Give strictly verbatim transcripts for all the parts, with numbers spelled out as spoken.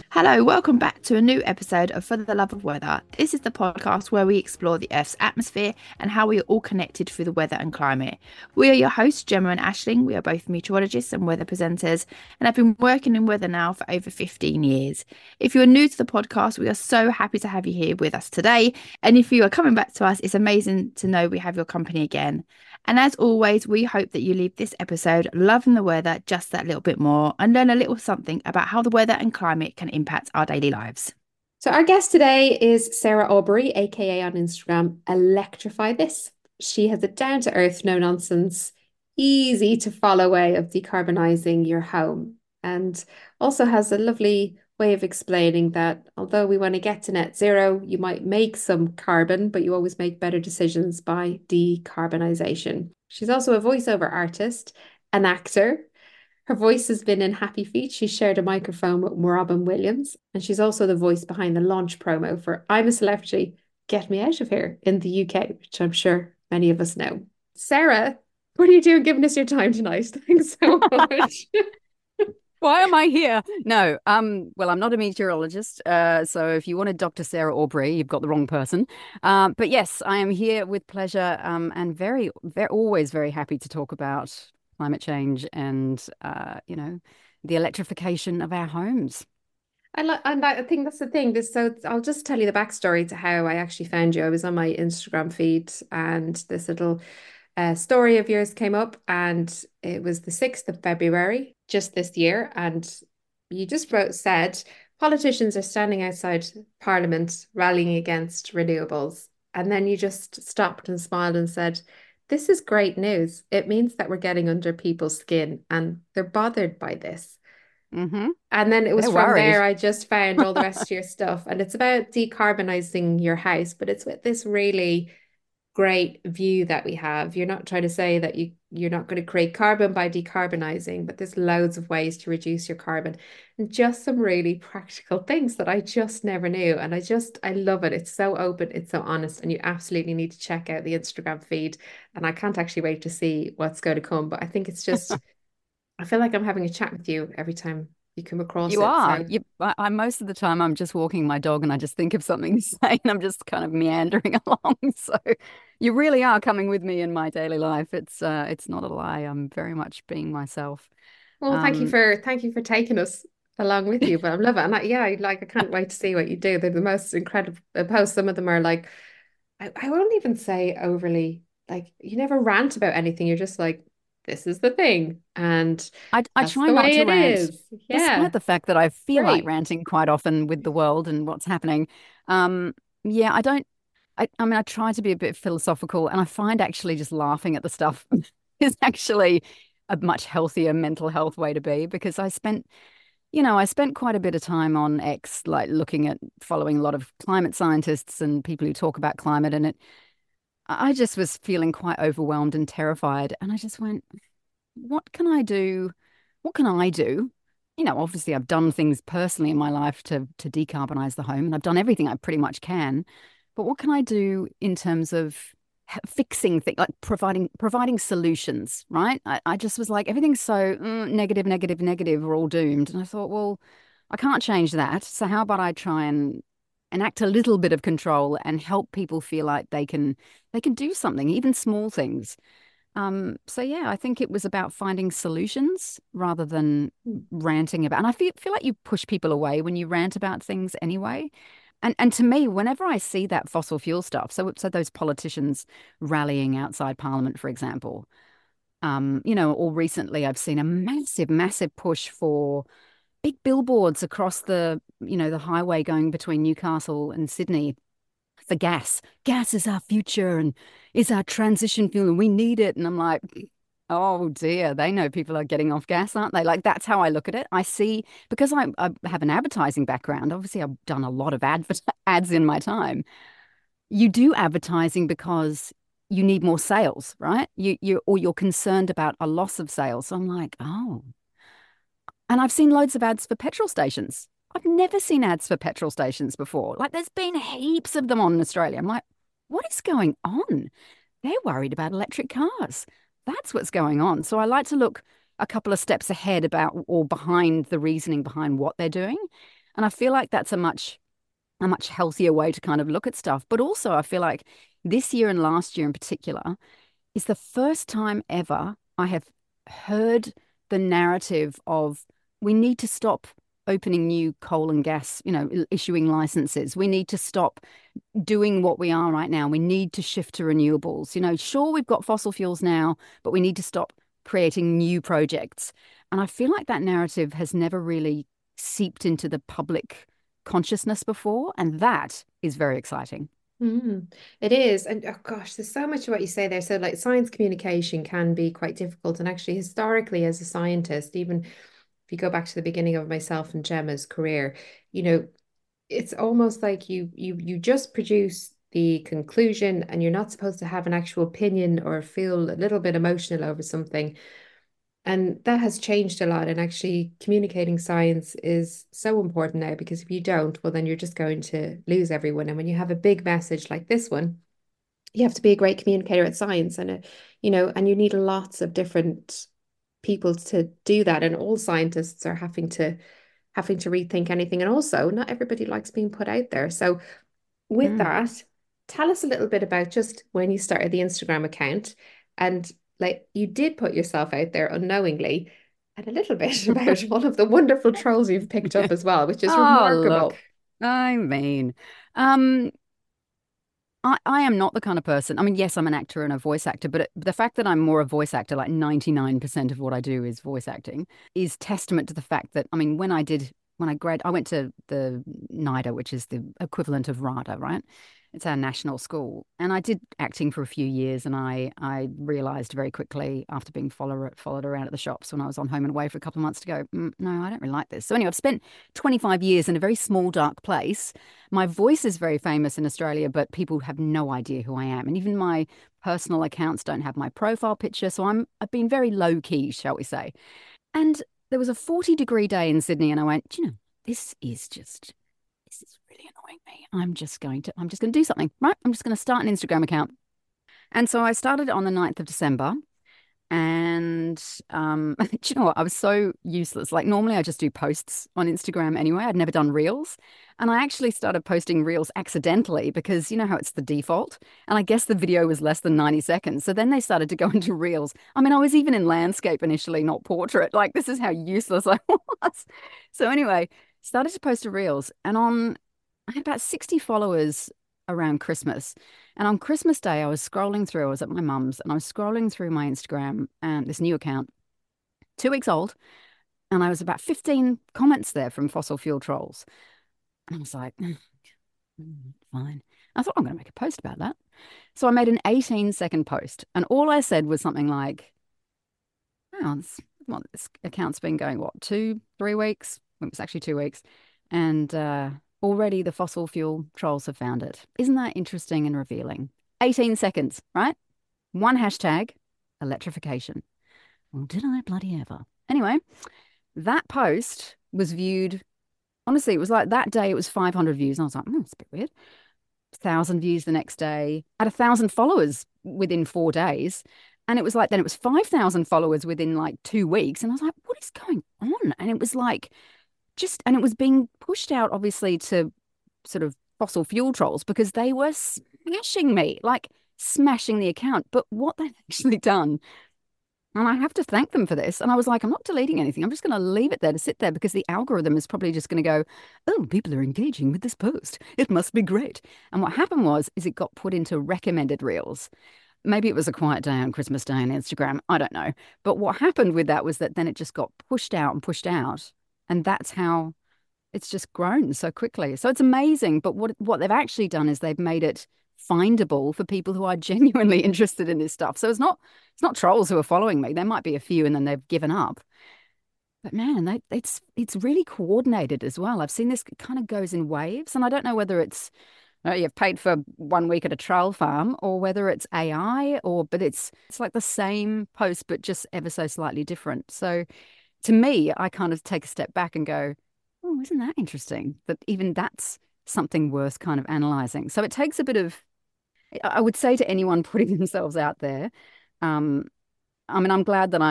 Hello, welcome back to a new episode of For the Love of Weather. This is the podcast where we explore the Earth's atmosphere and how we are all connected through the weather and climate. We are your hosts, Gemma and Ashling. We are both meteorologists and weather presenters and have been working in weather now for over fifteen years. If you are new to the podcast, we are so happy to have you here with us today. And if you are coming back to us, it's amazing to know we have your company again. And as always, we hope that you leave this episode loving the weather just that little bit more and learn a little something about how the weather and climate can impact our daily lives. So our guest today is Sarah Aubrey, aka on Instagram, Electrify This. She has a down-to-earth, no-nonsense, easy to follow way of decarbonizing your home, and also has a lovely way of explaining that although we want to get to net zero, you might make some carbon, but you always make better decisions by decarbonization. She's also a voiceover artist, an actor. Her voice has been in Happy Feet. She shared a microphone with Robin Williams, and she's also the voice behind the launch promo for I'm a Celebrity, Get Me Out of Here in the U K, which I'm sure many of us know. Sarah, what are you doing giving us your time tonight? Thanks so much. Why am I here? No, um, well, I'm not a meteorologist, uh, so if you wanted Doctor Sarah Aubrey, you've got the wrong person. Um, but yes, I am here with pleasure, um, and very, very, always very happy to talk about climate change and, uh, you know, the electrification of our homes. I like, and I think that's the thing. This, so I'll just tell you the backstory to how I actually found you. I was on my Instagram feed, and this little uh, story of yours came up, and it was the sixth of February, just this year. And you just wrote, said, politicians are standing outside Parliament rallying against renewables. And then you just stopped and smiled and said, this is great news. It means that we're getting under people's skin and they're bothered by this. Mm-hmm. And then it was They're from worried. there I just found all the rest of your stuff. And it's about decarbonizing your house, but it's with this really great view that we have. You're not trying to say that you you're not going to create carbon by decarbonizing, but there's loads of ways to reduce your carbon and just some really practical things that I just never knew. And I just I love it. It's so open, it's so honest, and you absolutely need to check out the Instagram feed. And I can't actually wait to see what's going to come. But I think it's just I feel like I'm having a chat with you every time you come across You it. are. So You, I, I most of the time I'm just walking my dog and I just think of something to say and I'm just kind of meandering along. So you really are coming with me in my daily life. It's uh, it's not a lie. I'm very much being myself. well, thank you Um, for thank you for taking us along with you. But I love it. And I, yeah, I, like I can't wait to see what you do. They're the most incredible uh, posts. Some of them are like I, I won't even say overly like you never rant about anything. You're just like, this is the thing. And I I that's try the not way to it rant, is. despite Yeah. the fact that I feel like Great. ranting quite often with the world and what's happening. Um, yeah, I don't. I, I mean, I try to be a bit philosophical, and I find actually just laughing at the stuff is actually a much healthier mental health way to be because I spent, you know, I spent quite a bit of time on X, like looking at following a lot of climate scientists and people who talk about climate, and it, I just was feeling quite overwhelmed and terrified, and I just went, what can I do? What can I do? You know, obviously I've done things personally in my life to to decarbonize the home, and I've done everything I pretty much can. But what can I do in terms of h- fixing things, like providing providing solutions, right? I, I just was like, everything's so mm, negative, negative, negative, we're all doomed. And I thought, well, I can't change that. So how about I try and enact a little bit of control and help people feel like they can they can do something, even small things. Um, so yeah, I think it was about finding solutions rather than ranting about. And I feel feel like you push people away when you rant about things anyway. And and to me, whenever I see that fossil fuel stuff, so so those politicians rallying outside Parliament, for example, um, you know, or recently I've seen a massive, massive push for big billboards across the, you know, the highway going between Newcastle and Sydney for gas. Gas is our future and is our transition fuel, and we need it. And I'm like, oh dear, they know people are getting off gas, aren't they? Like that's how I look at it. I see because I, I have an advertising background. Obviously, I've done a lot of adver ads in my time. You do advertising because you need more sales, right? You you or you're concerned about a loss of sales. So I'm like, oh. And I've seen loads of ads for petrol stations. I've never seen ads for petrol stations before. Like there's been heaps of them on in Australia. I'm like, what is going on? They're worried about electric cars. That's what's going on. So I like to look a couple of steps ahead about or behind the reasoning behind what they're doing. And I feel like that's a much a much healthier way to kind of look at stuff. But also I feel like this year and last year in particular is the first time ever I have heard the narrative of we need to stop opening new coal and gas, you know, issuing licenses. We need to stop doing what we are right now. We need to shift to renewables. You know, sure, we've got fossil fuels now, but we need to stop creating new projects. And I feel like that narrative has never really seeped into the public consciousness before. And that is very exciting. Mm, it is. And oh gosh, there's so much of what you say there. So, like, science communication can be quite difficult. And actually, historically, as a scientist, even if you go back to the beginning of myself and Gemma's career, you know, it's almost like you you you just produce the conclusion and you're not supposed to have an actual opinion or feel a little bit emotional over something. And that has changed a lot. And actually, communicating science is so important now because if you don't, well, then you're just going to lose everyone. And when you have a big message like this one, you have to be a great communicator at science, and a, you know, and you need lots of different people to do that. And all scientists are having to having to rethink anything. And also, not everybody likes being put out there. So, with Mm. that, tell us a little bit about just when you started the Instagram account and like you did put yourself out there unknowingly and a little bit about one of the wonderful trolls you've picked up as well, which is Oh, look, remarkable. I mean, um, I, I am not the kind of person. I mean, yes, I'm an actor and a voice actor, but it, the fact that I'm more a voice actor, like ninety-nine percent of what I do is voice acting, is testament to the fact that, I mean, when I did, when I grad, I went to the NIDA, which is the equivalent of RADA, right? It's our national school. And I did acting for a few years, and I I realized very quickly after being followed followed around at the shops when I was on home and away for a couple of months to go, mm, no, I don't really like this. So anyway, I've spent twenty-five years in a very small, dark place. My voice is very famous in Australia, but people have no idea who I am. And even my personal accounts don't have my profile picture. So I'm I've been very low key, shall we say. And there was a forty degree day in Sydney, and I went, do you know, this is just this is really annoying me. I'm just going to I'm just going to do something, right? I'm just going to start an Instagram account. And so I started on the ninth of December. And um, do you know what? I was so useless. Like normally I just do posts on Instagram anyway. I'd never done reels. And I actually started posting reels accidentally because you know how it's the default. And I guess the video was less than ninety seconds. So then they started to go into reels. I mean, I was even in landscape initially, not portrait. Like this is how useless I was. So anyway, started to post to reels. And on, I had about sixty followers around Christmas. And on Christmas Day, I was scrolling through, I was at my mum's and I was scrolling through my Instagram and this new account, two weeks old. And I was about fifteen comments there from fossil fuel trolls. And I was like, mm, fine. I thought I'm going to make a post about that. So I made an eighteen second post. And all I said was something like, oh, this, well, this account's been going, what, two, three weeks? It was actually two weeks. And, uh, already the fossil fuel trolls have found it. Isn't that interesting and revealing? eighteen seconds, right? One hashtag, electrification. Well, did I bloody ever? Anyway, that post was viewed, honestly, it was like that day it was five hundred views. And I was like, oh, it's a bit weird. one thousand views the next day. I had one thousand followers within four days. And it was like, then it was five thousand followers within like two weeks. And I was like, what is going on? And it was like, just and it was being pushed out obviously to sort of fossil fuel trolls because they were smashing me, like smashing the account. But what they've actually done, and I have to thank them for this, and I was like, I'm not deleting anything, I'm just going to leave it there to sit there because the algorithm is probably just going to go, oh, people are engaging with this post, it must be great. And what happened was is it got put into recommended reels. Maybe it was a quiet day on Christmas Day on Instagram, I don't know. But what happened with that was that then it just got pushed out and pushed out. And that's how it's just grown so quickly. So it's amazing. But what what they've actually done is they've made it findable for people who are genuinely interested in this stuff. So it's not it's not trolls who are following me. There might be a few and then they've given up. But man, they, it's it's really coordinated as well. I've seen this kind of goes in waves, and I don't know whether it's uh, you've paid for one week at a troll farm or whether it's A I or but it's it's like the same post but just ever so slightly different. So to me, I kind of take a step back and go, oh, isn't that interesting? That even that's something worth kind of analyzing. So it takes a bit of, I would say to anyone putting themselves out there, um, I mean, I'm glad that I'm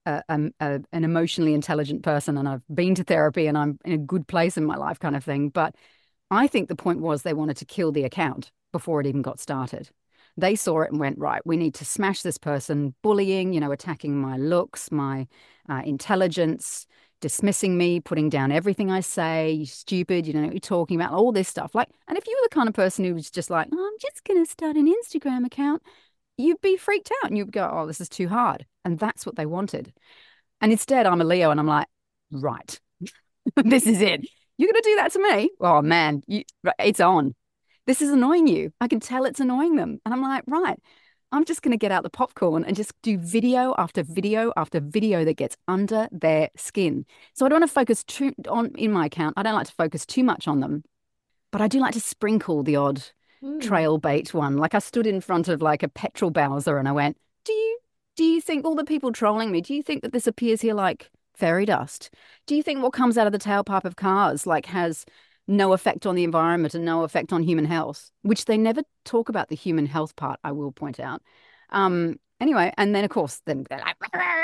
a, a, a an emotionally intelligent person and I've been to therapy and I'm in a good place in my life kind of thing. But I think the point was they wanted to kill the account before it even got started. They saw it and went, right, we need to smash this person, bullying, you know, attacking my looks, my uh, intelligence, dismissing me, putting down everything I say, you stupid, you know what you're talking about, all this stuff. Like, and if you were the kind of person who was just like, oh, I'm just going to start an Instagram account, you'd be freaked out and you'd go, oh, this is too hard. And that's what they wanted. And instead, I'm a Leo and I'm like, right, this is it. You're going to do that to me? Oh, man, you, it's on. This is annoying you. I can tell it's annoying them. And I'm like, right, I'm just going to get out the popcorn and just do video after video after video that gets under their skin. So I don't want to focus too on in my account. I don't like to focus too much on them, but I do like to sprinkle the odd mm. trail bait one. Like I stood in front of like a petrol Bowser and I went, do you, do you think all the people trolling me, do you think that this appears here like fairy dust? Do you think what comes out of the tailpipe of cars like has no effect on the environment and no effect on human health, which they never talk about the human health part, I will point out. Um, anyway, and then of course, then they're like,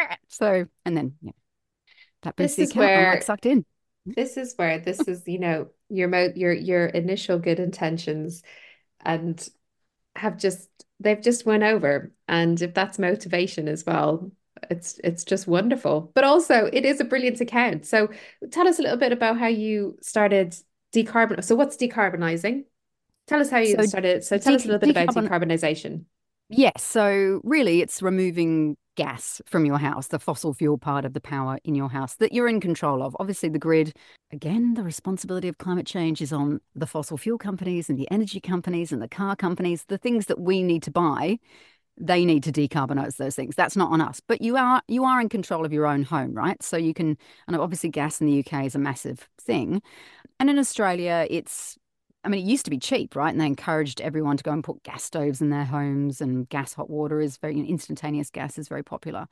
so, and then yeah, that boosts the account. I'm like sucked in. This is where this is, you know, your mo your your initial good intentions and have just they've just went over. And if that's motivation as well, it's it's just wonderful. But also it is a brilliant account. So tell us a little bit about how you started decarbon. So what's decarbonizing? Tell us how you so started. So tell us a little bit about decarbonization. Yes. So really it's removing gas from your house, the fossil fuel part of the power in your house that you're in control of. Obviously the grid, again, the responsibility of climate change is on the fossil fuel companies and the energy companies and the car companies, the things that we need to buy. They need to decarbonize those things. That's not on us. But you are you are in control of your own home, right? So you can, and obviously gas in the U K is a massive thing. And in Australia, it's, I mean, it used to be cheap, right? And they encouraged everyone to go and put gas stoves in their homes, and gas hot water is very, instantaneous gas is very popular.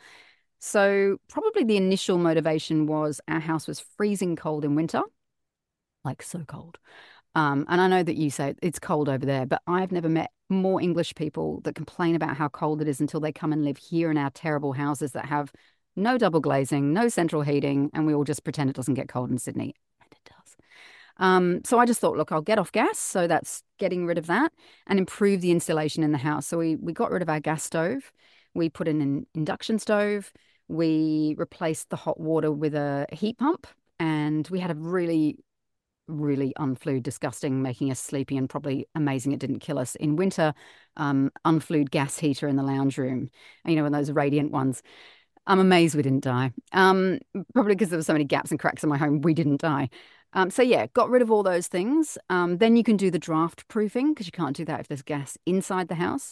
So probably the initial motivation was our house was freezing cold in winter, like so cold. Um, and I know that you say it's cold over there, but I've never met more English people that complain about how cold it is until they come and live here in our terrible houses that have no double glazing, no central heating, and we all just pretend it doesn't get cold in Sydney. And it does. Um, so I just thought, look, I'll get off gas. So that's getting rid of that and improve the insulation in the house. So we, we got rid of our gas stove. We put in an induction stove. We replaced the hot water with a heat pump. And we had a really, really unflued, disgusting, making us sleepy and probably amazing it didn't kill us in winter, um, unflued gas heater in the lounge room. You know, one of those radiant ones. I'm amazed we didn't die. Um, probably because there were so many gaps and cracks in my home, we didn't die. Um, so yeah, got rid of all those things. Um, then you can do the draft proofing because you can't do that if there's gas inside the house.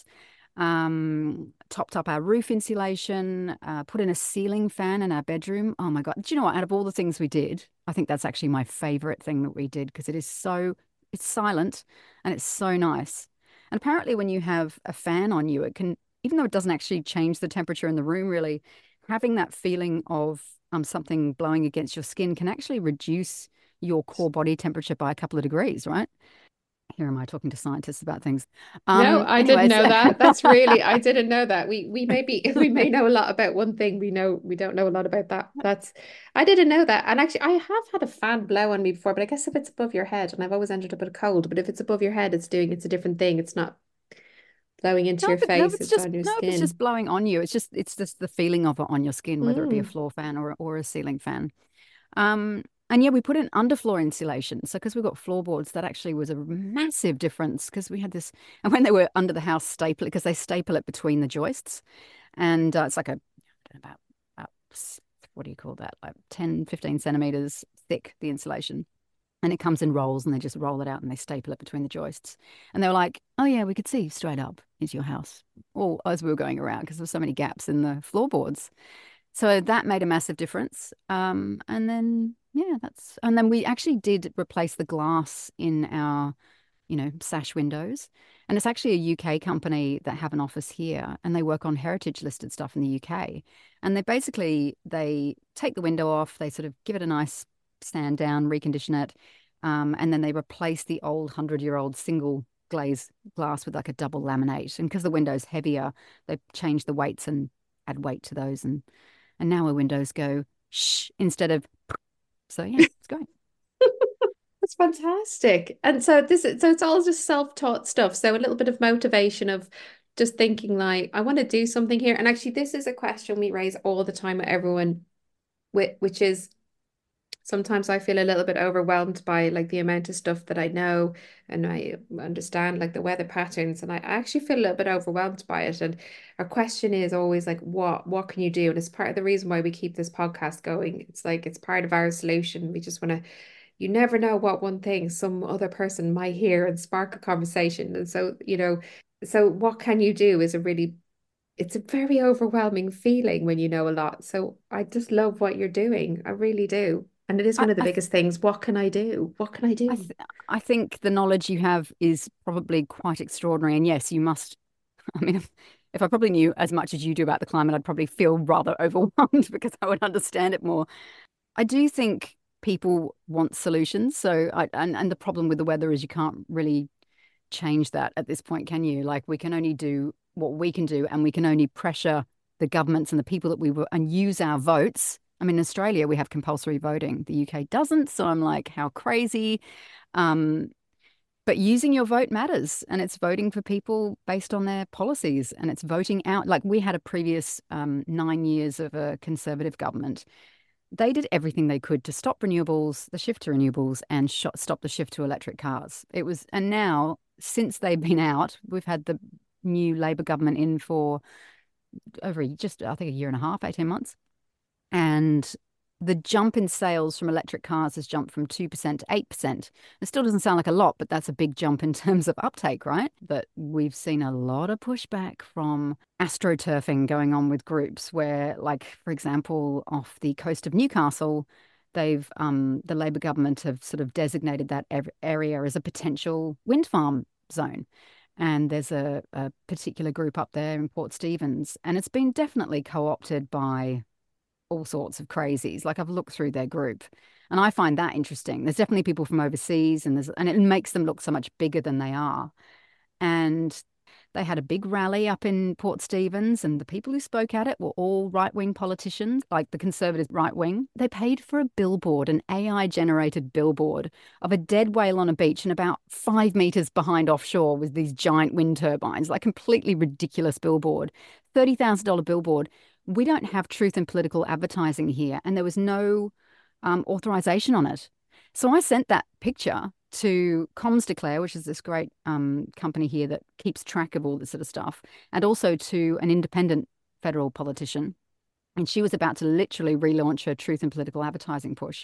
Um, topped up our roof insulation, uh, put in a ceiling fan in our bedroom. Oh my God. Do you know what? Out of all the things we did, I think that's actually my favorite thing that we did because it is so, it's silent and it's so nice. And apparently when you have a fan on you, it can, even though it doesn't actually change the temperature in the room really, having that feeling of um, something blowing against your skin can actually reduce your core body temperature by a couple of degrees, right? Here am I talking to scientists about things. Um, no, I anyways. didn't know that. That's really, I didn't know that. We we may be, we may know a lot about one thing. We know, we don't know a lot about that. That's, I didn't know that. And actually I have had a fan blow on me before, but I guess if it's above your head, and I've always ended up with a cold, but if it's above your head, it's doing, it's a different thing. It's not blowing into no, your but, face. No, it's, it's just, on your no, skin. it's just blowing on you. It's just, it's just the feeling of it on your skin, whether mm. it be a Mm. floor fan or, or a ceiling fan. Um, And yeah, we put in underfloor insulation. So because we've got floorboards, that actually was a massive difference because we had this, and when they were under the house, staple it because they staple it between the joists. And uh, it's like a, I don't know, about, about, what do you call that? Like ten, fifteen centimeters thick, the insulation. And it comes in rolls and they just roll it out and they staple it between the joists. And they were like, oh yeah, we could see straight up into your house. All as we were going around because there were so many gaps in the floorboards. So that made a massive difference. Um, and then, yeah, that's, and then we actually did replace the glass in our, you know, sash windows. And it's actually a U K company that have an office here and they work on heritage listed stuff in the U K. And they basically, they take the window off, they sort of give it a nice stand down, recondition it. Um, and then they replace the old hundred year old single glaze glass with like a double laminate. And because the window's heavier, they change the weights and add weight to those and And now our windows go shh instead of. So yeah, it's great. That's fantastic. And so this is so it's all just self-taught stuff. So a little bit of motivation of just thinking like, I want to do something here. And actually, this is a question we raise all the time with everyone, with which is sometimes I feel a little bit overwhelmed by like the amount of stuff that I know and I understand like the weather patterns, and I actually feel a little bit overwhelmed by it. And our question is always like, what what can you do? And it's part of the reason why we keep this podcast going. It's like it's part of our solution. We just want to, you never know what one thing some other person might hear and spark a conversation. And so, you know, so what can you do is a really, it's a very overwhelming feeling when you know a lot. So I just love what you're doing. I really do. And it is I, one of the I, biggest things. What can I do? What can I I, do? th I think the knowledge you have is probably quite extraordinary. And yes, you must. I mean, if, if I probably knew as much as you do about the climate, I'd probably feel rather overwhelmed because I would understand it more. I do think people want solutions. So I and, and the problem with the weather is you can't really change that at this point, can you? Like we can only do what we can do, and we can only pressure the governments and the people that we were and use our votes. I mean, in Australia, we have compulsory voting. The U K doesn't. So I'm like, how crazy. Um, but using your vote matters, and it's voting for people based on their policies, and it's voting out. Like we had a previous um, nine years of a Conservative government. They did everything they could to stop renewables, the shift to renewables, and sh stop the shift to electric cars. It was, and now since they've been out, we've had the new Labor government in for over a, just I think a year and a half, eighteen months, and the jump in sales from electric cars has jumped from two percent to eight percent. It still doesn't sound like a lot, but that's a big jump in terms of uptake, right? But we've seen a lot of pushback from astroturfing going on with groups where, like, for example, off the coast of Newcastle, they've, um, the Labor government have sort of designated that area as a potential wind farm zone. And there's a, a particular group up there in Port Stephens, and it's been definitely co-opted by all sorts of crazies. Like I've looked through their group and I find that interesting. There's definitely people from overseas, and there's and it makes them look so much bigger than they are. And they had a big rally up in Port Stephens, and the people who spoke at it were all right-wing politicians, like the Conservative right wing. They paid for a billboard, an A I-generated billboard of a dead whale on a beach, and about five meters behind offshore was these giant wind turbines, like completely ridiculous billboard, thirty thousand dollar billboard. We don't have truth in political advertising here, and there was no um, authorization on it. So I sent that picture to Comms Declare, which is this great um, company here that keeps track of all this sort of stuff, and also to an independent federal politician. And she was about to literally relaunch her truth in political advertising push.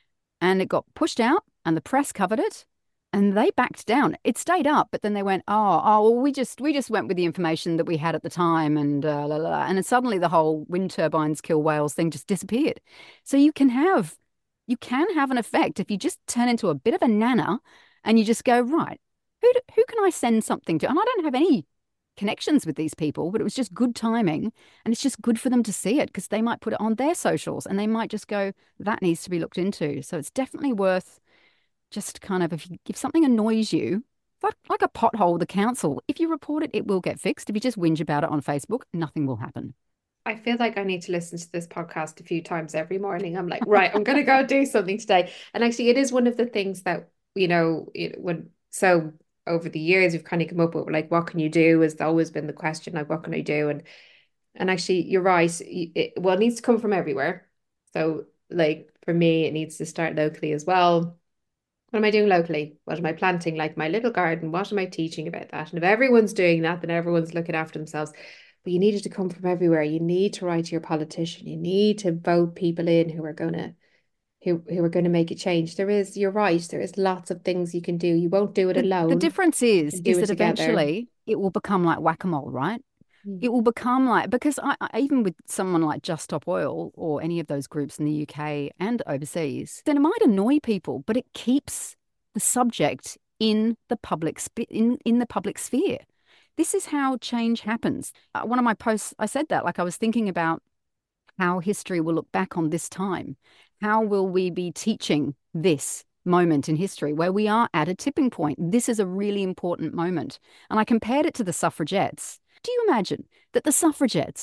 And it got pushed out, and the press covered it. And they backed down. It stayed up, but then they went, oh, oh, well, we just we just went with the information that we had at the time, and uh, la, la, la. And then suddenly the whole wind turbines kill whales thing just disappeared. So you can have you can have an effect if you just turn into a bit of a nana, and you just go, right, who do, who can I send something to? And I don't have any connections with these people, but it was just good timing, and it's just good for them to see it because they might put it on their socials, and they might just go, that needs to be looked into. So it's definitely worth. Just kind of, if you, if something annoys you, like, like a pothole with the council, if you report it, it will get fixed. If you just whinge about it on Facebook, nothing will happen. I feel like I need to listen to this podcast a few times every morning. I'm like, right, I'm going to go do something today. And actually, it is one of the things that, you know, it, when so over the years, we've kind of come up with like, what can you do? Has always been the question, like, what can I do? And and actually, you're right. It, well, it needs to come from everywhere. So, like for me, it needs to start locally as well. What am I doing locally? What am I planting? Like my little garden, what am I teaching about that? And if everyone's doing that, then everyone's looking after themselves. But you need it to come from everywhere. You need to write to your politician. You need to vote people in who are gonna who, who are gonna make a change. There is, you're right, there is lots of things you can do. You won't do it The, alone. the difference is, Do is it that together. eventually it will become like whack-a-mole, right? Mm. It will become like, because I, I even with someone like Just Stop Oil or any of those groups in the U K and overseas, then it might annoy people, but it keeps the subject in the public sp- in in the public sphere. This is how change happens. Uh, one of my posts, I said that, like I was thinking about how history will look back on this time. How will we be teaching this moment in history where we are at a tipping point? This is a really important moment. And I compared it to the suffragettes. Do you imagine that the suffragettes,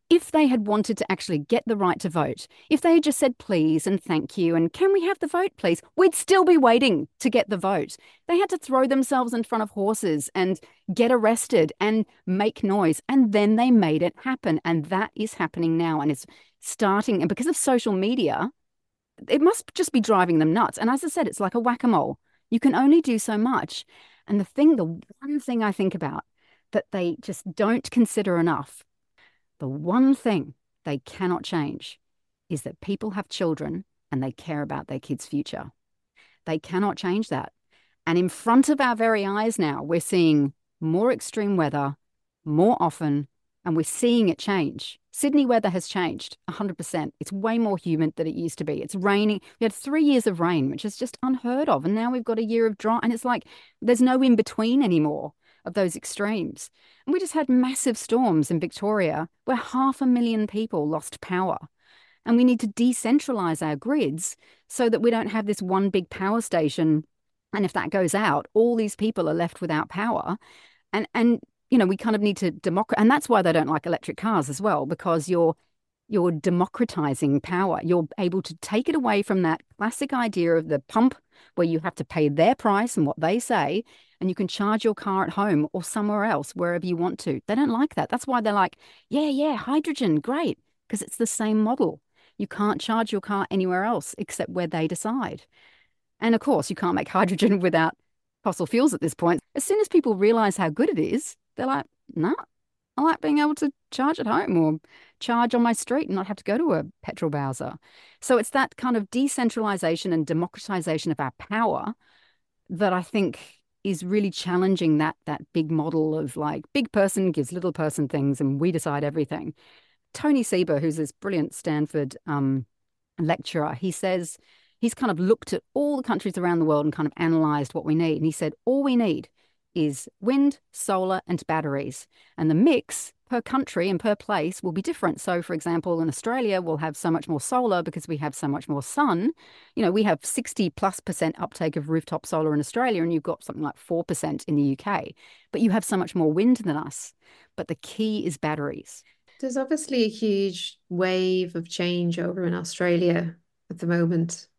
If they had wanted to actually get the right to vote, if they had just said please and thank you and can we have the vote, please, we'd still be waiting to get the vote. They had to throw themselves in front of horses and get arrested and make noise. And then they made it happen. And that is happening now. And it's starting. And because of social media, it must just be driving them nuts. And as I said, it's like a whack-a-mole. You can only do so much. And the thing, the one thing I think about that they just don't consider enough, the one thing they cannot change is that people have children and they care about their kids' future. They cannot change that. And in front of our very eyes now, we're seeing more extreme weather more often, and we're seeing it change. Sydney weather has changed one hundred percent. It's way more humid than it used to be. It's raining. We had three years of rain, which is just unheard of. And now we've got a year of drought. And it's like there's no in between anymore of those extremes. And we just had massive storms in Victoria where half a million people lost power. And we need to decentralize our grids so that we don't have this one big power station. And if that goes out, all these people are left without power. And, and you know, we kind of need to democratize. And that's why they don't like electric cars as well, because you're you're democratizing power. You're able to take it away from that classic idea of the pump where you have to pay their price and what they say, and you can charge your car at home or somewhere else, wherever you want to. They don't like that. That's why they're like, yeah, yeah, hydrogen, great, because it's the same model. You can't charge your car anywhere else except where they decide. And of course, you can't make hydrogen without fossil fuels at this point. As soon as people realize how good it is, they're like, no, I like being able to charge at home or charge on my street and not have to go to a petrol bowser. So it's that kind of decentralization and democratization of our power that I think is really challenging that that big model of like big person gives little person things and we decide everything. Tony Seba, who's this brilliant Stanford um, lecturer, he says he's kind of looked at all the countries around the world and kind of analyzed what we need. And he said, all we need is wind, solar, and batteries. And the mix per country and per place will be different. So, for example, in Australia, we'll have so much more solar because we have so much more sun. You know, we have sixty plus percent uptake of rooftop solar in Australia, and you've got something like four percent in the U K. But you have so much more wind than us. But the key is batteries. There's obviously a huge wave of change over in Australia at the moment.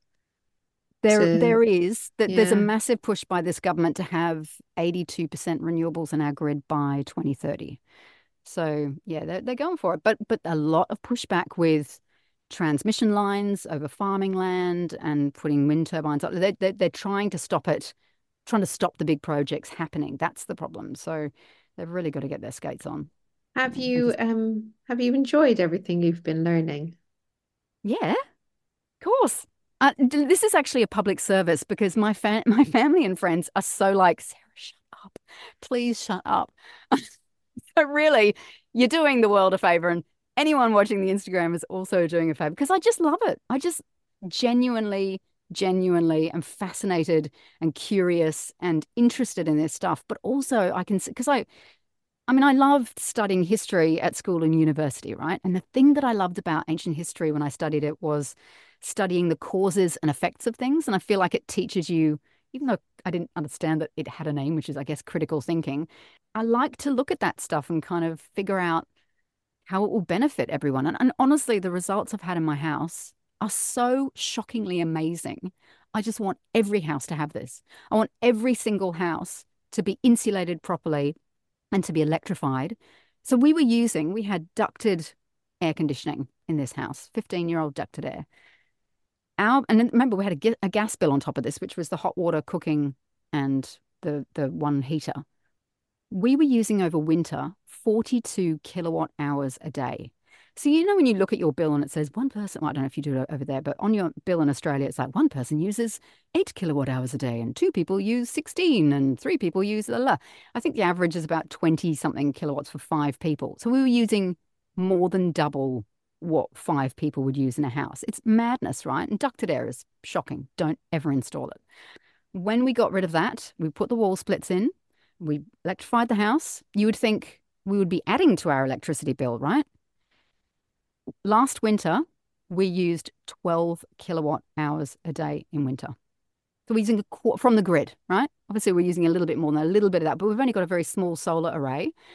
There, to, there is. That yeah. There's a massive push by this government to have eighty-two percent renewables in our grid by twenty thirty. So, yeah, they're, they're going for it. But but a lot of pushback with transmission lines over farming land and putting wind turbines up. They're, they're, they're trying to stop it, trying to stop the big projects happening. That's the problem. So they've really got to get their skates on. Have you um have you enjoyed everything you've been learning? Yeah, of course. Uh, this is actually a public service because my fa my family and friends are so like, Sarah, shut up. Please shut up. So really, you're doing the world a favor, and anyone watching the Instagram is also doing a favor because I just love it. I just genuinely, genuinely am fascinated and curious and interested in this stuff. But also I can, because I, I mean, I loved studying history at school and university, right? And the thing that I loved about ancient history when I studied it was studying the causes and effects of things. And I feel like it teaches you, even though I didn't understand that it had a name, which is, I guess, critical thinking, I like to look at that stuff and kind of figure out how it will benefit everyone. And, and honestly, the results I've had in my house are so shockingly amazing. I just want every house to have this. I want every single house to be insulated properly and to be electrified. So we were using, we had ducted air conditioning in this house, fifteen-year-old ducted air. Our, and remember, we had a, a gas bill on top of this, which was the hot water cooking and the, the one heater. We were using over winter forty-two kilowatt hours a day. So, you know, when you look at your bill and it says one person, well, I don't know if you do it over there, but on your bill in Australia, it's like one person uses eight kilowatt hours a day and two people use sixteen and three people use, la, la. I think the average is about twenty something kilowatts for five people. So we were using more than double what five people would use in a house. It's madness, right? And ducted air is shocking. Don't ever install it. When we got rid of that, we put the wall splits in, we electrified the house. You would think we would be adding to our electricity bill, right? Last winter, we used twelve kilowatt hours a day in winter. So we're using a quarter from the grid, right? Obviously, we're using a little bit more than a little bit of that, but we've only got a very small solar array.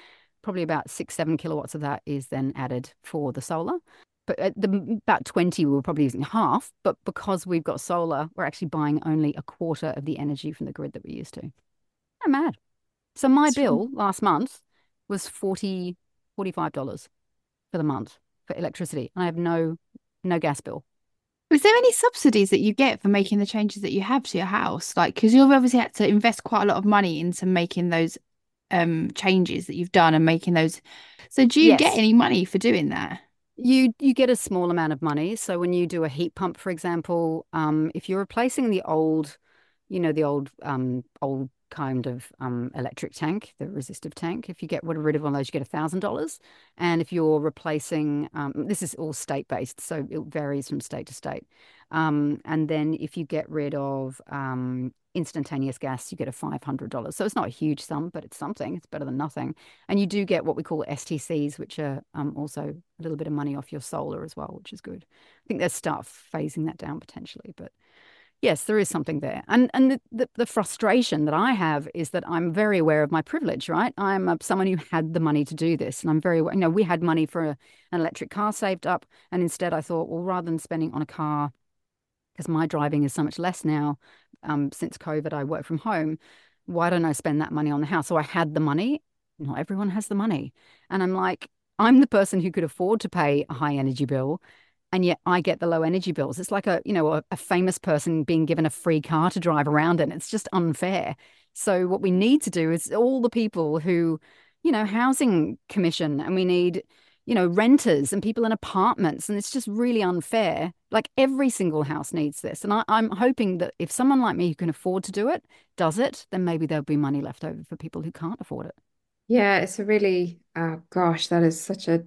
probably about six, seven kilowatts of that is then added for the solar. But at the about twenty, we were probably using half. But because we've got solar, we're actually buying only a quarter of the energy from the grid that we used to. I'm mad. So my bill last month was forty, forty-five dollars for the month for electricity. And I have no no gas bill. Is there any subsidies that you get for making the changes that you have to your house? Like, because you've obviously had to invest quite a lot of money into making those um changes that you've done and making those. So do you Yes. get any money for doing that? You you get a small amount of money. So when you do a heat pump, for example, um, if you're replacing the old, you know, the old um old kind of um electric tank, the resistive tank, if you get rid of one of those, you get a thousand dollars. And if you're replacing, um, this is all state based, so it varies from state to state. Um, and then if you get rid of um instantaneous gas, you get a five hundred dollars. So it's not a huge sum, but it's something. It's better than nothing. And you do get what we call S T Cs, which are um, also a little bit of money off your solar as well, which is good. I think there's stuff phasing that down potentially, but yes, there is something there. And and the, the, the frustration that I have is that I'm very aware of my privilege, right? I'm a, someone who had the money to do this. And I'm very, you know, we had money for a, an electric car saved up. And instead I thought, well, rather than spending on a car, because my driving is so much less now, um, since COVID, I work from home. Why don't I spend that money on the house? So I had the money. Not everyone has the money. And I'm like, I'm the person who could afford to pay a high energy bill, and yet I get the low energy bills. It's like a, you know, a, a famous person being given a free car to drive around in. It's just unfair. So what we need to do is all the people who, you know, housing commission, and we need, you know, renters and people in apartments. And it's just really unfair. Like every single house needs this. And I, I'm hoping that if someone like me who can afford to do it does it, then maybe there'll be money left over for people who can't afford it. Yeah, it's a really, uh, gosh, that is such a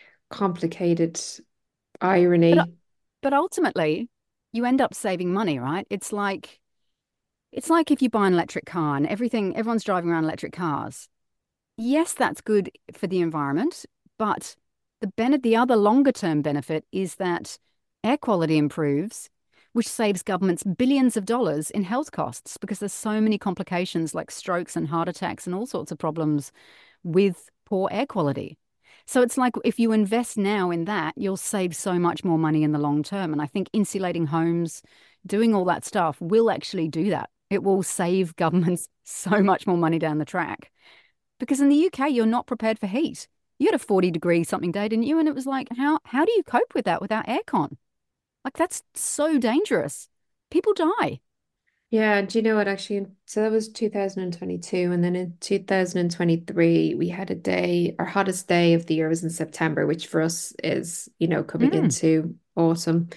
complicated But irony. but ultimately, you end up saving money, right? It's like it's like if you buy an electric car and everything, everyone's driving around electric cars. Yes, that's good for the environment, but the benefit, the other longer term benefit is that air quality improves, which saves governments billions of dollars in health costs because there's so many complications like strokes and heart attacks and all sorts of problems with poor air quality. So it's like if you invest now in that, you'll save so much more money in the long term. And I think insulating homes, doing all that stuff will actually do that. It will save governments so much more money down the track. Because in the U K, you're not prepared for heat. You had a forty degree something day, didn't you? And it was like, how how do you cope with that without aircon? Like that's so dangerous. People die. Yeah, do you know what actually? So that was two thousand twenty-two. And then in two thousand twenty-three, we had a day, our hottest day of the year was in September, which for us is, you know, coming Mm. into autumn.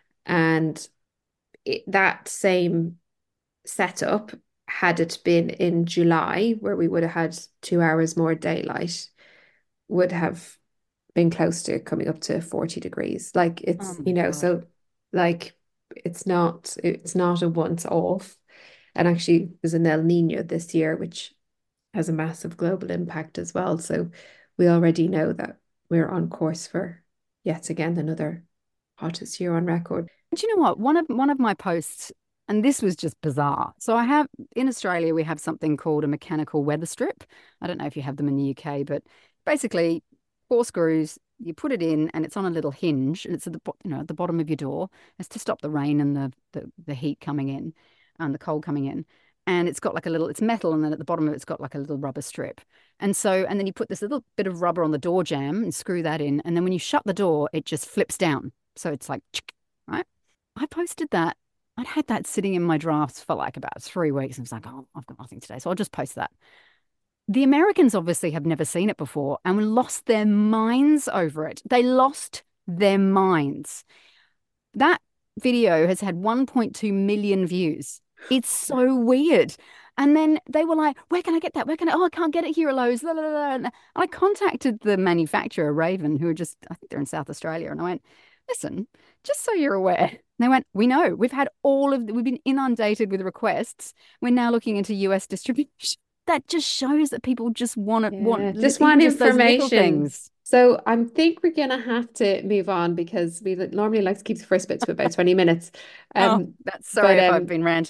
And it, that same setup, had it been in July, where we would have had two hours more daylight, would have been close to coming up to forty degrees. Like Oh it's, my you know, God. so like it's not it's not a once off. And actually there's an El Nino this year, which has a massive global impact as well. So we already know that we're on course for yet again another hottest year on record. Do you know what? One of one of my posts, and this was just bizarre. So I have in Australia, we have something called a mechanical weather strip. I don't know if you have them in the U K, but basically four screws, you put it in and it's on a little hinge and it's at the you know at the bottom of your door. It's to stop the rain and the the, the heat coming in and the cold coming in. And it's got like a little, it's metal, and then at the bottom of it, it's got like a little rubber strip. And so, and then you put this little bit of rubber on the door jamb and screw that in. And then when you shut the door, it just flips down. So it's like, right? I posted that. I'd had that sitting in my drafts for like about three weeks. And I was like, oh, I've got nothing today. So I'll just post that. The Americans obviously have never seen it before and lost their minds over it. They lost their minds. That video has had one point two million views. It's so weird. And then they were like, where can I get that? Where can I? Oh, I can't get it here at Lowe's. La, la, la. And I contacted the manufacturer, Raven, who are just, I think they're in South Australia. And I went, listen, just so you're aware. And they went, we know. We've had all of, we've been inundated with requests. We're now looking into U S distribution. That just shows that people just want to, Yeah, want just even want just those little information. things. So I think we're gonna have to move on because we li- normally like to keep the first bit to about twenty minutes. Oh, Um, that's but sorry if I've um, been ranting.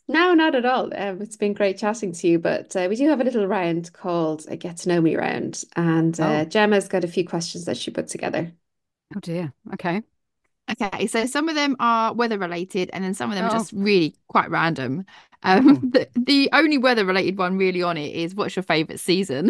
No, not at all. Um, it's been great chatting to you, but uh, we do have a little round called a Get to Know Me round, and uh, Oh, Gemma's got a few questions that she put together. oh dear. Okay. Okay, so some of them are weather related, and then some of them are Oh, just really quite random. Um, oh. the, the only weather related one really on it is what's your favorite season?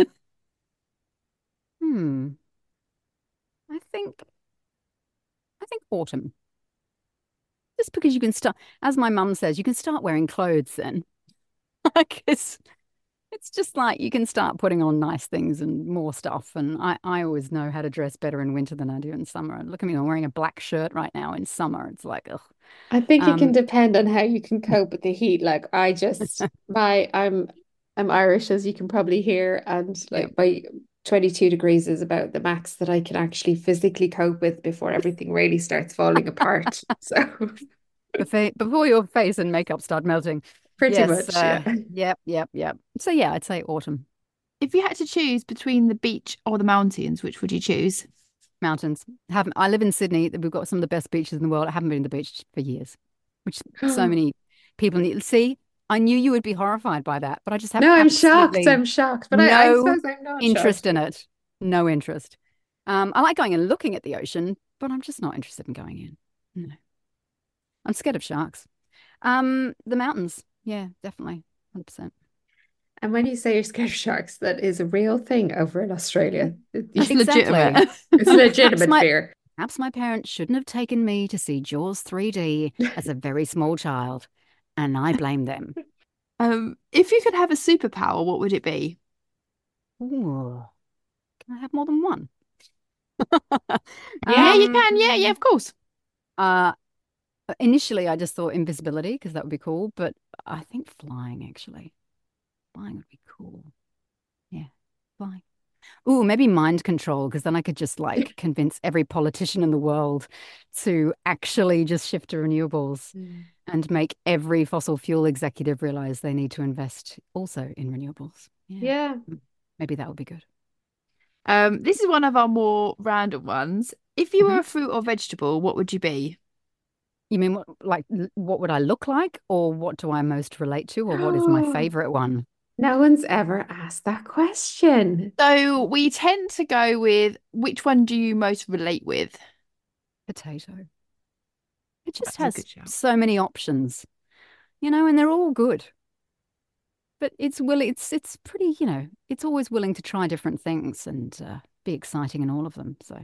Hmm. I think I think autumn. Just because you can start, as my mum says, you can start wearing clothes then. Like it's it's just like you can start putting on nice things and more stuff. And I, I always know how to dress better in winter than I do in summer. And look at me, I'm wearing a black shirt right now in summer. It's like, ugh. I think it can Um, depend on how you can cope with the heat. Like I just my I'm I'm Irish, as you can probably hear, and yeah. like my twenty-two degrees is about the max that I can actually physically cope with before everything really starts falling apart. So Before, before your face and makeup start melting. pretty Yes. much, Uh, yeah. yep, yep, yep. So yeah, I'd say autumn. If you had to choose between the beach or the mountains, which would you choose? Mountains. Haven't I live in Sydney. We've got some of the best beaches in the world. I haven't been to the beach for years, which so many people need. See, I knew you would be horrified by that, but I just have No, I'm shocked. absolutely I'm shocked, but I, I no suppose I'm not interest shocked. in it. No interest. Um, I like going and looking at the ocean, but I'm just not interested in going in. No, I'm scared of sharks. Um, the mountains. Yeah, definitely, one hundred percent. And when you say you're scared of sharks, that is a real thing over in Australia. That's It- legitimate. Exactly. It's a Perhaps legitimate my fear. perhaps my parents shouldn't have taken me to see Jaws three D as a very small child, and I blame them. Um, if you could have a superpower, what would it be? Ooh, can I have more than one? Yeah, Yeah. you Um, can. Yeah, yeah, of course. uh, initially I just thought invisibility because that would be cool, but I think flying actually. Flying would be cool. Yeah, flying. Ooh, maybe mind control, because then I could just like convince every politician in the world to actually just shift to renewables Mm. and make every fossil fuel executive realize they need to invest also in renewables. Yeah, Yeah. mm, maybe that would be good. Um, this is one of our more random ones. If you Hmm. were a fruit or vegetable, what would you be? You mean what, like, l- what would I look like, or what do I most relate to, or what is my favorite one? No one's ever asked that question. So we tend to go with which one do you most relate with? Potato. It just That's a has good shout. so many options, you know, and they're all good. But it's will it's it's pretty, you know, it's always willing to try different things and uh, be exciting in all of them. So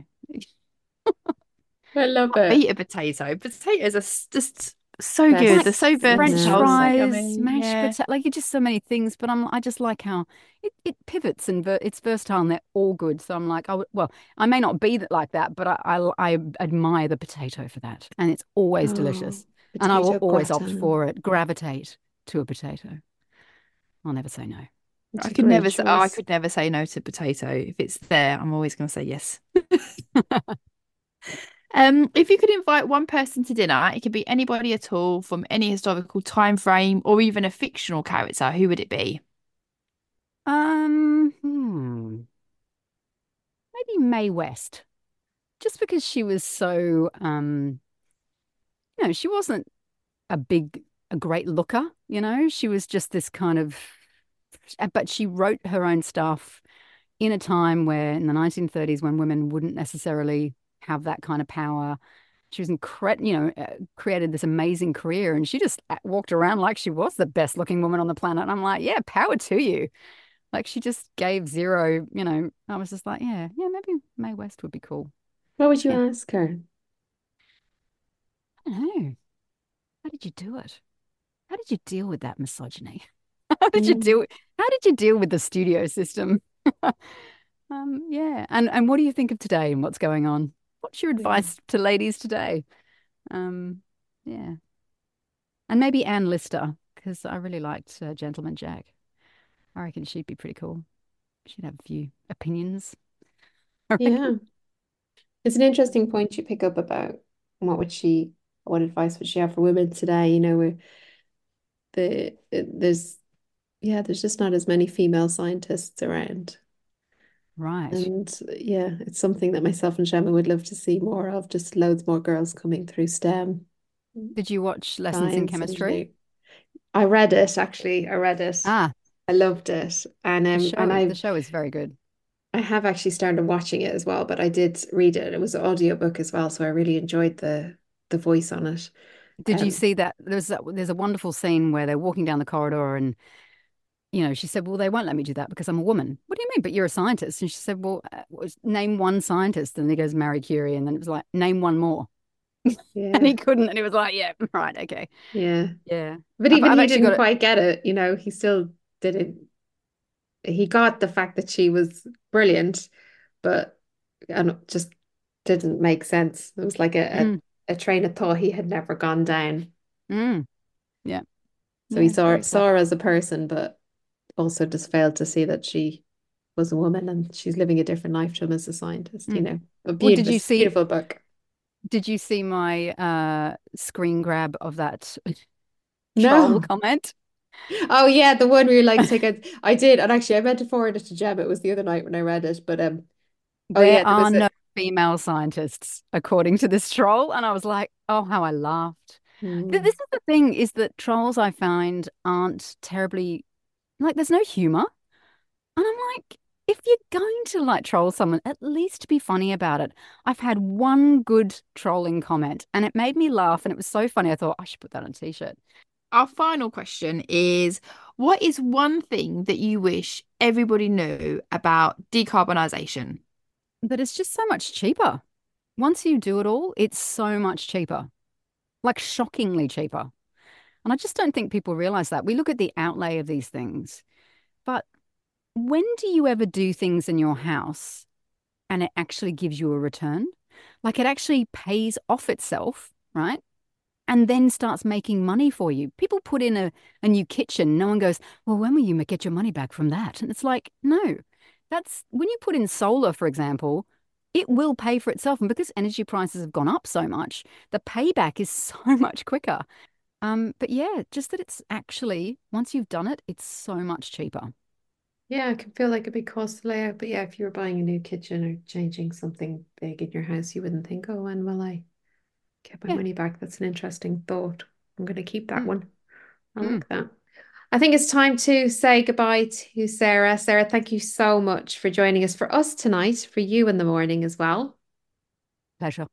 I love it. Beat a potato. Potatoes are s- just so good. like They're Best, so isn't French versatile, so it? fries, yummy. mashed Yeah. potato, like it's just so many things. But I'm I just like how it, it pivots and ver it's versatile and they're all good. So I'm like, oh well, I may not be that like that, but I, I I admire the potato for that, and it's always Oh, delicious, and I will potato always opt gratin. for it, gravitate to a potato. I'll never say no. It's I a could great never say, oh, I choice. could never say no to potato. If it's there, I'm always going to say yes. Um, if you could invite one person to dinner, it could be anybody at all from any historical time frame or even a fictional character, who would it be? Um, hmm, maybe Mae West, just because she was so um, you know, she wasn't a big, a great looker, you know, she was just this kind of, but she wrote her own stuff in a time where in the nineteen thirties when women wouldn't necessarily have that kind of power. She was incredible, you know, uh, created this amazing career and she just a- walked around like she was the best looking woman on the planet. And I'm like, yeah, power to you. Like she just gave zero, you know, I was just like, yeah, yeah, maybe Mae West would be cool. What would you Yeah. ask her? I don't know. How did you do it? How did you deal with that misogyny? How did you Mm. deal how did you deal with the studio system? Um, yeah. And and what do you think of today and what's going on? What's your Yeah. advice to ladies today? Um, yeah. And maybe Anne Lister, because I really liked uh, Gentleman Jack. I reckon she'd be pretty cool. She'd have a few opinions, I reckon. Yeah. It's an interesting point you pick up about what would she, what advice would she have for women today? You know, where the there's yeah, there's just not as many female scientists around. Right. And yeah, it's something that myself and Gemma would love to see more of, just loads more girls coming through STEM, Did you watch Lessons in science, Chemistry? engineering. I read it actually. I read it. Ah, I loved it. And the um and show, the I show is very good. I have actually started watching it as well, but I did read it. It was an audiobook as well, so I really enjoyed the the voice on it. Did you Um see that? There's a, there's a wonderful scene where they're walking down the corridor and, you know, she said, well, they won't let me do that because I'm a woman. What do you mean? But you're a scientist. And she said, well, uh, was- name one scientist. And he goes, Marie Curie. And then it was like, name one more. And yeah, he couldn't. And he was like, yeah, right. Okay. yeah. Yeah. But I've, even I've he actually got didn't it. quite get it, you know, he still didn't he got the fact that she was brilliant, but and it just didn't make sense. It was like a, Mm, a, a train of thought he had never gone down. mm, yeah. So he Yeah. saw Very sad. saw her as a person, but also just failed to see that she was a woman and she's living a different life to him as a scientist, you Mm. know. A Well, did beautiful, you see, beautiful book. did you see my uh screen grab of that troll No. comment? Oh yeah, the one where you like take a I did, and actually I meant to forward it to Jeb. It was the other night when I read it, but um oh There yeah, there are was a no female scientists, according to this troll. And I was like, oh, how I laughed. Th- Hmm. This is the thing, is that trolls I find aren't terribly, like, there's no humor. And I'm like, if you're going to like troll someone, at least be funny about it. I've had one good trolling comment and it made me laugh and it was so funny. I thought I should put that on a t-shirt. Our final question is, what is one thing that you wish everybody knew about decarbonisation? But it's just so much cheaper. Once you do it all, it's so much cheaper, like shockingly cheaper. And I just don't think people realize that. We look at the outlay of these things, but when do you ever do things in your house and it actually gives you a return? Like it actually pays off itself, right? And then starts making money for you. People put in a, a new kitchen. No one goes, well, when will you ma- get your money back from that? And it's like, no, that's when you put in solar, for example, it will pay for itself. And because energy prices have gone up so much, the payback is so much quicker. Um, but yeah, just that it's actually, once you've done it, it's so much cheaper. Yeah, it can feel like a big cost to lay out, but yeah, if you were buying a new kitchen or changing something big in your house, you wouldn't think, oh, when will I get my Yeah. money back? That's an interesting thought. I'm going to keep that Mm, one. I mm. like that. I think it's time to say goodbye to Sarah. Sarah, thank you so much for joining us for us tonight, for you in the morning as well. Pleasure.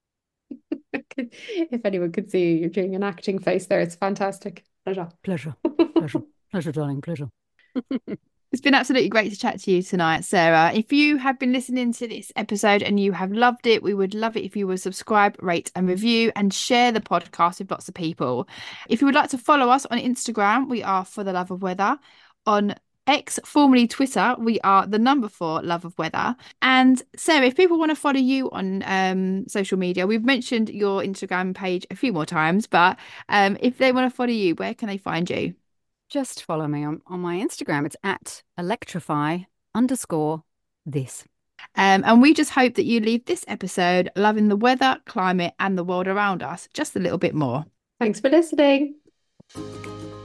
If anyone could see you, you're doing an acting face there. It's fantastic. Pleasure. Pleasure. Pleasure. Pleasure, darling. Pleasure. It's been absolutely great to chat to you tonight, Sarah. If you have been listening to this episode and you have loved it, we would love it if you would subscribe, rate, and review and share the podcast with lots of people. If you would like to follow us on Instagram, we are For the Love of Weather. On X, formerly Twitter, we are the number four Love of Weather. And Sarah, if people want to follow you on um, social media, we've mentioned your Instagram page a few more times, but um, if they want to follow you, where can they find you? Just follow me on, on my Instagram. It's at electrify underscore this. Um, and we just hope that you leave this episode loving the weather, climate, and the world around us just a little bit more. Thanks for listening.